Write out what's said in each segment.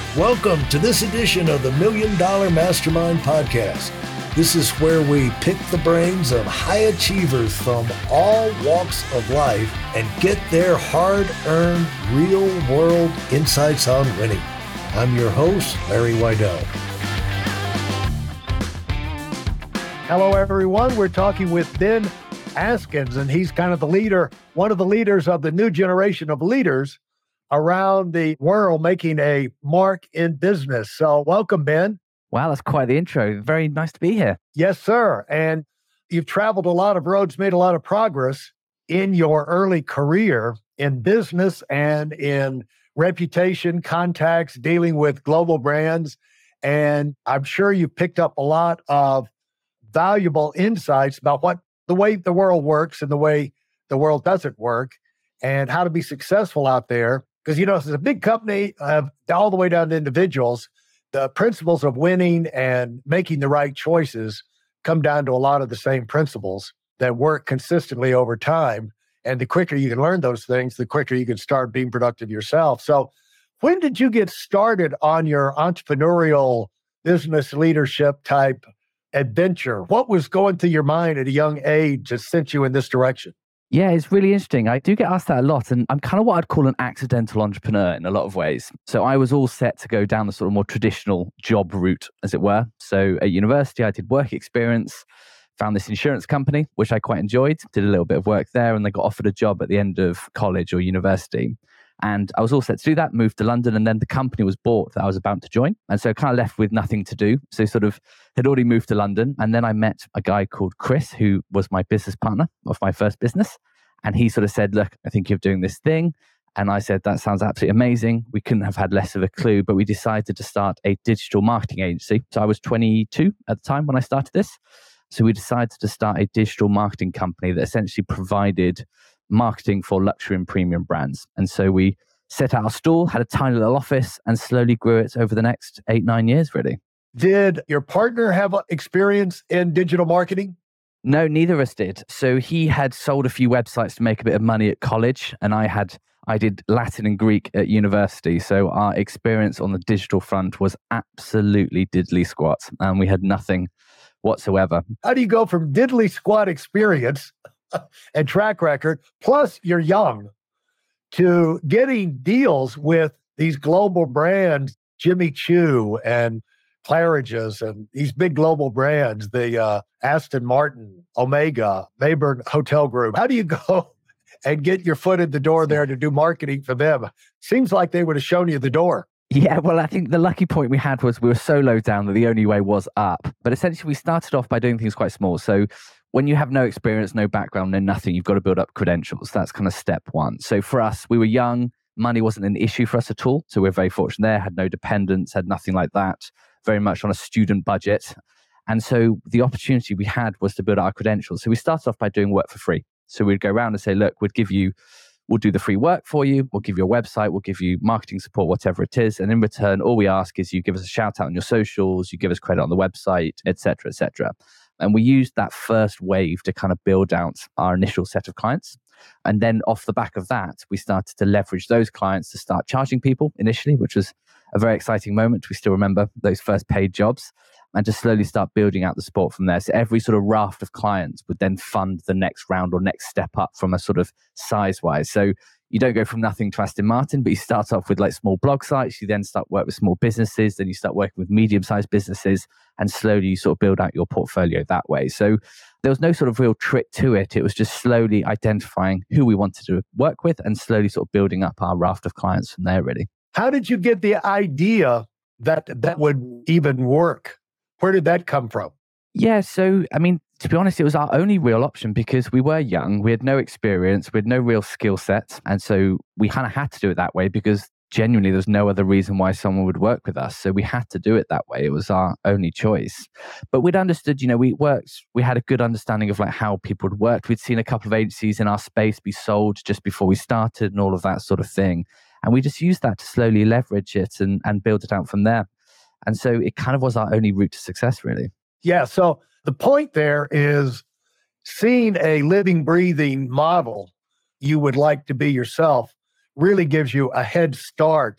Welcome to this edition of the $1 Million Mastermind Podcast. This is where we pick the brains of high achievers from all walks of life and get their hard-earned, real-world insights on winning. I'm your host, Larry Weidel. Hello, everyone. We're talking with Ben Askins, and he's kind of the leader, one of the leaders of the new generation of leaders around the world making a mark in business. So welcome, Ben. Wow, that's quite the intro. Very nice to be here. Yes, sir. And you've traveled a lot of roads, made a lot of progress in your early career in business and in reputation, contacts, dealing with global brands. And I'm sure you've picked up a lot of valuable insights about the way the world works and the way the world doesn't work and how to be successful out there. Because, it's a big company, all the way down to individuals. The principles of winning and making the right choices come down to a lot of the same principles that work consistently over time. And the quicker you can learn those things, the quicker you can start being productive yourself. So when did you get started on your entrepreneurial business leadership type adventure? What was going through your mind at a young age that sent you in this direction? Yeah, it's really interesting. I do get asked that a lot, and I'm kind of what I'd call an accidental entrepreneur in a lot of ways. So I was all set to go down the sort of more traditional job route, as it were. So at university, I did work experience, found this insurance company, which I quite enjoyed, did a little bit of work there, and then got offered a job at the end of college or university. And I was all set to do that, moved to London, and then the company was bought that I was about to join. And so kind of left with nothing to do. So sort of had already moved to London. And then I met a guy called Chris, who was my business partner of my first business. And he sort of said, look, I think you're doing this thing. And I said, that sounds absolutely amazing. We couldn't have had less of a clue, but we decided to start a digital marketing agency. So I was 22 at the time when I started this. So we decided to start a digital marketing company that essentially provided marketing for luxury and premium brands. And so we set out our stall, had a tiny little office, and slowly grew it over the next 8-9 years, really. Did your partner have experience in digital marketing? No, neither of us did. So he had sold a few websites to make a bit of money at college, and I did Latin and Greek at university. So our experience on the digital front was absolutely diddly squat, and we had nothing whatsoever. How do you go from diddly squat experience and track record, plus you're young, to getting deals with these global brands, Jimmy Choo and Claridge's and these big global brands, the Aston Martin, Omega, Mayborn Hotel Group? How do you go and get your foot in the door there to do marketing for them? Seems like they would have shown you the door. Yeah, well, I think the lucky point we had was we were so low down that the only way was up. But essentially, we started off by doing things quite small. So when you have no experience, no background, no nothing, you've got to build up credentials. That's kind of step one. So for us, we were young. Money wasn't an issue for us at all. So we're very fortunate there, had no dependents, had nothing like that, very much on a student budget. And so the opportunity we had was to build our credentials. So we started off by doing work for free. So we'd go around and say, look, we'll do the free work for you. We'll give you a website. We'll give you marketing support, whatever it is. And in return, all we ask is you give us a shout out on your socials, you give us credit on the website, et cetera, et cetera. And we used that first wave to kind of build out our initial set of clients. And then off the back of that, we started to leverage those clients to start charging people initially, which was a very exciting moment. We still remember those first paid jobs, and to slowly start building out the support from there. So every sort of raft of clients would then fund the next round or next step up from a sort of size-wise. So you don't go from nothing to Aston Martin, but you start off with like small blog sites. You then start work with small businesses. Then you start working with medium-sized businesses, and slowly you sort of build out your portfolio that way. So there was no sort of real trick to it. It was just slowly identifying who we wanted to work with and slowly sort of building up our raft of clients from there, really. How did you get the idea that would even work? Where did that come from? Yeah, so, I mean, to be honest, it was our only real option because we were young, we had no experience, we had no real skill set. And so we kind of had to do it that way because genuinely there's no other reason why someone would work with us. So we had to do it that way. It was our only choice. But we'd understood, we had a good understanding of like how people would work. We'd seen a couple of agencies in our space be sold just before we started and all of that sort of thing. And we just used that to slowly leverage it and build it out from there. And so it kind of was our only route to success, really. Yeah. So the point there is seeing a living, breathing model you would like to be yourself really gives you a head start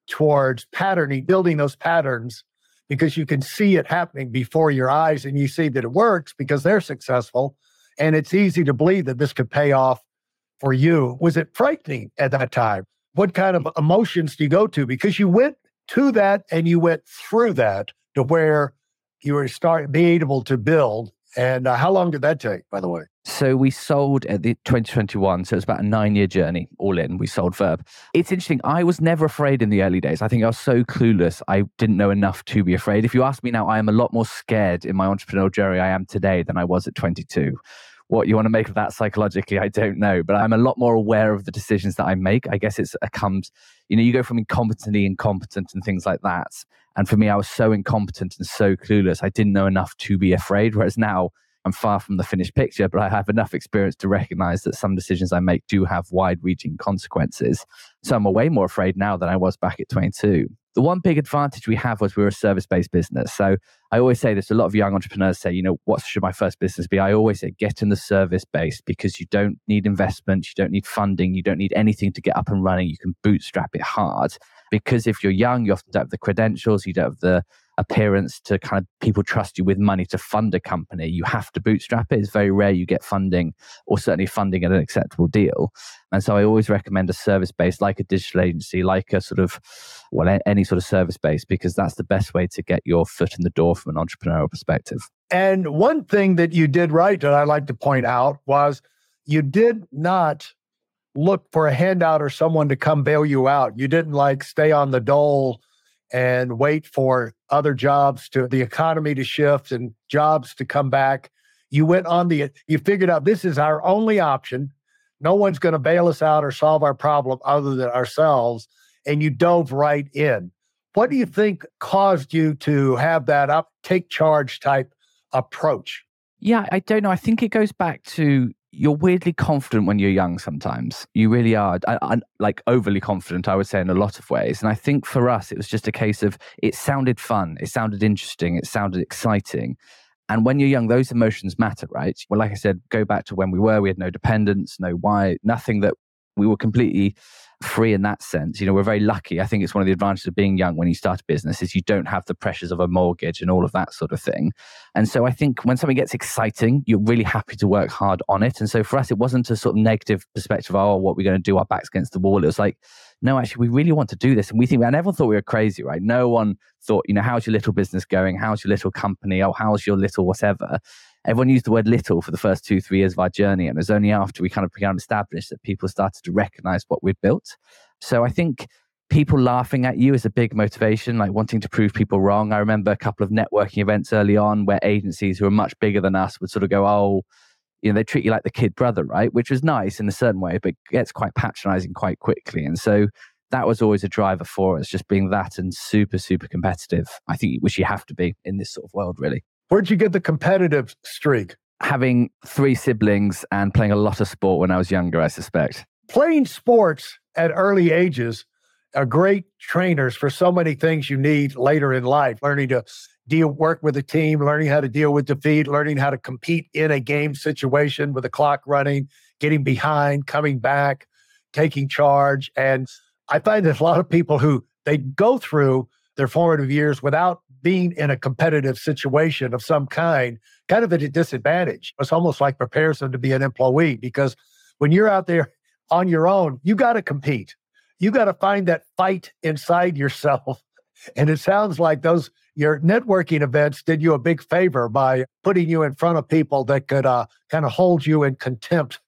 towards patterning, building those patterns, because you can see it happening before your eyes and you see that it works because they're successful. And it's easy to believe that this could pay off for you. Was it frightening at that time? What kind of emotions do you go to? Because you went to that and you went through that to where you were being able to build. And how long did that take, by the way? So we sold at the 2021. So it was about a 9-year journey all in. We sold Verb. It's interesting. I was never afraid in the early days. I think I was so clueless. I didn't know enough to be afraid. If you ask me now, I am a lot more scared in my entrepreneurial journey I am today than I was at 22. What you want to make of that psychologically, I don't know. But I'm a lot more aware of the decisions that I make. I guess it comes, you go from incompetently incompetent and things like that. And for me, I was so incompetent and so clueless. I didn't know enough to be afraid. Whereas now I'm far from the finished picture, but I have enough experience to recognize that some decisions I make do have wide-reaching consequences. So I'm way more afraid now than I was back at 22. The one big advantage we have was we're a service-based business. So I always say this, a lot of young entrepreneurs say, what should my first business be? I always say, get in the service base because you don't need investment, you don't need funding, you don't need anything to get up and running. You can bootstrap it hard. Because if you're young, you often don't have the credentials, you don't have the appearance to kind of people trust you with money to fund a company. You have to bootstrap it. It's very rare you get funding or certainly funding at an acceptable deal. And so I always recommend a service base like a digital agency, like a sort of, any sort of service base, because that's the best way to get your foot in the door from an entrepreneurial perspective. And one thing that you did right that I'd like to point out was you did not look for a handout or someone to come bail you out. You didn't stay on the dole and wait for other jobs the economy to shift and jobs to come back. You went on you figured out this is our only option. No one's going to bail us out or solve our problem other than ourselves. And you dove right in. What do you think caused you to have that take charge type approach? Yeah, I don't know. I think it goes back to you're weirdly confident when you're young sometimes. You really are. I'm overly confident, I would say, in a lot of ways. And I think for us, it was just a case of it sounded fun. It sounded interesting. It sounded exciting. And when you're young, those emotions matter, right? Well, like I said, go back to when we had no dependents, no why, nothing that we were completely free in that sense. We're very lucky. I think it's one of the advantages of being young when you start a business is you don't have the pressures of a mortgage and all of that sort of thing. And so I think when something gets exciting, you're really happy to work hard on it. And so for us, it wasn't a sort of negative perspective, what we're going to do, our backs against the wall. It was like, no, actually, we really want to do this. And and everyone thought we were crazy, right? No one thought, how's your little business going? How's your little company? Oh, how's your little whatever? Everyone used the word little for the first 2-3 years of our journey. And it was only after we kind of became established that people started to recognize what we'd built. So I think people laughing at you is a big motivation, wanting to prove people wrong. I remember a couple of networking events early on where agencies who are much bigger than us would sort of go, they treat you like the kid brother, right? Which was nice in a certain way, but gets quite patronizing quite quickly. And so that was always a driver for us, just being that and super, super competitive. I think, which you have to be in this sort of world, really. Where'd you get the competitive streak? Having 3 siblings and playing a lot of sport when I was younger, I suspect. Playing sports at early ages are great trainers for so many things you need later in life. Learning to work with a team, learning how to deal with defeat, learning how to compete in a game situation with the clock running, getting behind, coming back, taking charge. And I find that a lot of people who they go through their formative years without being in a competitive situation of some kind of at a disadvantage. It's almost like prepares them to be an employee, because when you're out there on your own, you got to compete. You got to find that fight inside yourself. And it sounds like your networking events did you a big favor by putting you in front of people that could kind of hold you in contempt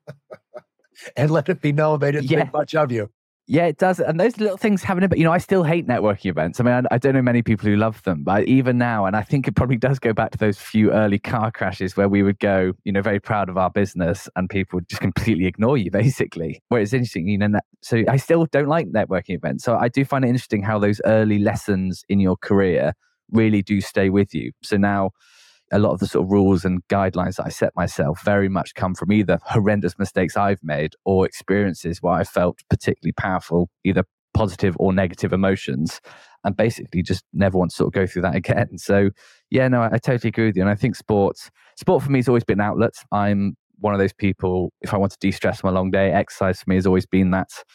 and let it be known they didn't think much of you. Yeah, it does. And those little things have an impact. I still hate networking events. I mean, I don't know many people who love them, but even now, and I think it probably does go back to those few early car crashes where we would go, very proud of our business and people would just completely ignore you, basically. Where it's interesting, so I still don't like networking events. So I do find it interesting how those early lessons in your career really do stay with you. So now a lot of the sort of rules and guidelines that I set myself very much come from either horrendous mistakes I've made or experiences where I felt particularly powerful, either positive or negative emotions, and basically just never want to sort of go through that again. So yeah, no, I totally agree with you. And I think sport for me has always been an outlet. I'm one of those people, if I want to de-stress from a long day, exercise for me has always been that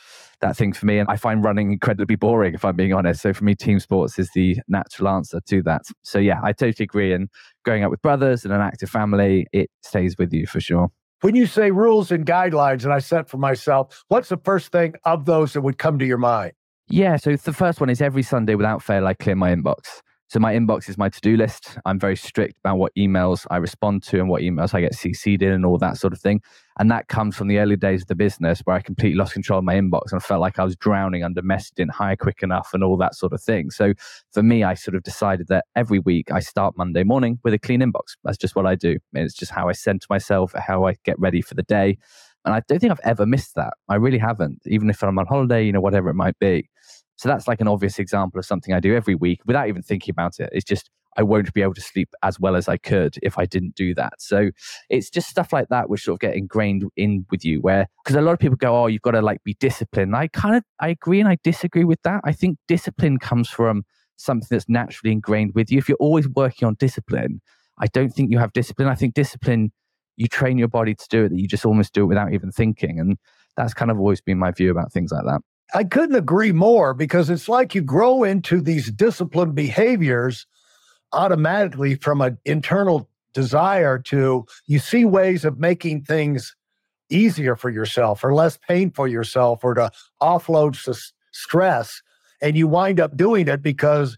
that thing for me. And I find running incredibly boring, if I'm being honest. So for me, team sports is the natural answer to that. So yeah, I totally agree. And growing up with brothers and an active family, it stays with you for sure. When you say rules and guidelines that I set for myself, what's the first thing of those that would come to your mind? Yeah, so the first one is every Sunday without fail, I clear my inbox. So my inbox is my to-do list. I'm very strict about what emails I respond to and what emails I get CC'd in and all that sort of thing. And that comes from the early days of the business where I completely lost control of my inbox and I felt like I was drowning under message didn't hire quick enough and all that sort of thing. So for me, I sort of decided that every week I start Monday morning with a clean inbox. That's just what I do. And it's just how I center myself, how I get ready for the day. And I don't think I've ever missed that. I really haven't, even if I'm on holiday, whatever it might be. So that's like an obvious example of something I do every week without even thinking about it. It's just, I won't be able to sleep as well as I could if I didn't do that. So it's just stuff like that which sort of get ingrained in with you where, because a lot of people go, oh, you've got to like be disciplined. I agree and I disagree with that. I think discipline comes from something that's naturally ingrained with you. If you're always working on discipline, I don't think you have discipline. I think discipline, you train your body to do it, that you just almost do it without even thinking. And that's kind of always been my view about things like that. I couldn't agree more because it's like you grow into these disciplined behaviors automatically from an internal desire to, you see ways of making things easier for yourself or less painful for yourself or to offload stress. And you wind up doing it because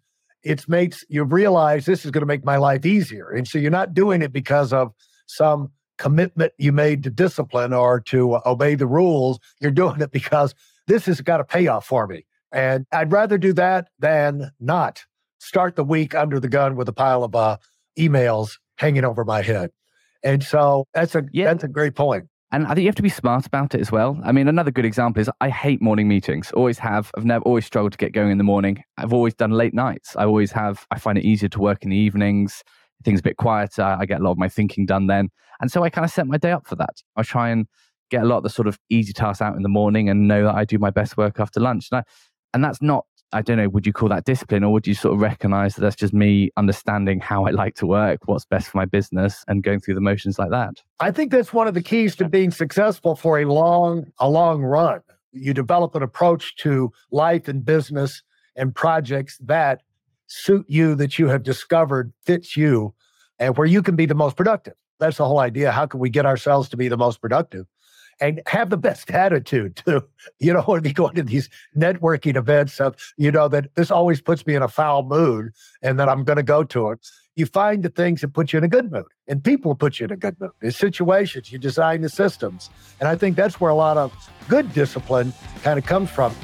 you realize this is going to make my life easier. And so you're not doing it because of some commitment you made to discipline or to obey the rules. You're doing it because this has got a payoff for me. And I'd rather do that than not start the week under the gun with a pile of emails hanging over my head. And so that's a great point. And I think you have to be smart about it as well. I mean, another good example is I hate morning meetings. Always have. I've never always struggled to get going in the morning. I've always done late nights. I always have. I find it easier to work in the evenings. Things a bit quieter. I get a lot of my thinking done then. And so I kind of set my day up for that. I try and get a lot of the sort of easy tasks out in the morning and know that I do my best work after lunch. And that's not, I don't know, would you call that discipline or would you sort of recognize that that's just me understanding how I like to work, what's best for my business and going through the motions like that? I think that's one of the keys to being successful for a long run. You develop an approach to life and business and projects that suit you, that you have discovered fits you and where you can be the most productive. That's the whole idea. How can we get ourselves to be the most productive? And have the best attitude too. When you go to these networking events of, that this always puts me in a foul mood and that I'm going to go to it. You find the things that put you in a good mood and people put you in a good mood. There's situations, you design the systems. And I think that's where a lot of good discipline kind of comes from.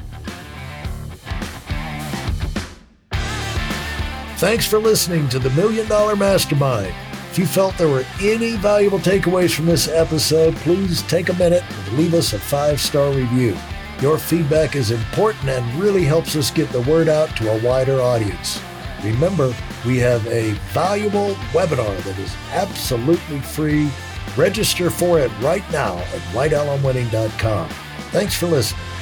Thanks for listening to the $1 Million Mastermind. If you felt there were any valuable takeaways from this episode, please take a minute and leave us a 5-star review. Your feedback is important and really helps us get the word out to a wider audience. Remember, we have a valuable webinar that is absolutely free. Register for it right now at whiteoutlanwinning.com. Thanks for listening.